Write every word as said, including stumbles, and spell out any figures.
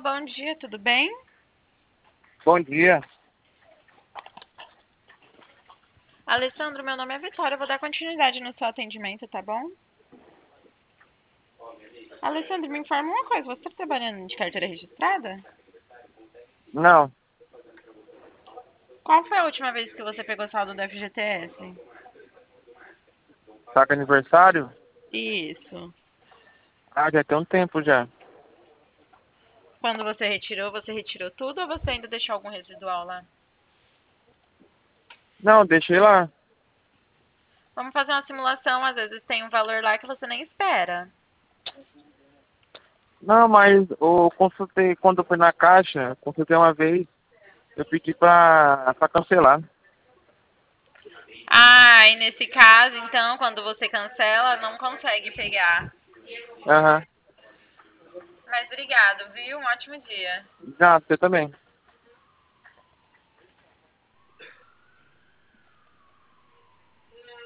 bom dia, tudo bem? Bom dia. Alessandro, meu nome é Vitória, eu vou dar continuidade no seu atendimento, tá bom? Alessandro, me informa uma coisa, você está trabalhando de carteira registrada? Não, Qual foi a última vez que você pegou saldo do F G T S? tá com aniversário? Isso. Ah, já tem um tempo já. Quando você retirou, você retirou tudo ou você ainda deixou algum residual lá? Não, deixei lá. Vamos fazer uma simulação, às vezes tem um valor lá que você nem espera. Não, mas eu consultei, quando eu fui na caixa, consultei uma vez, eu pedi pra, pra cancelar. Ah, e nesse caso, então, quando você cancela, não consegue pegar. Aham. Mas obrigado, viu? Um ótimo dia. Já, você também.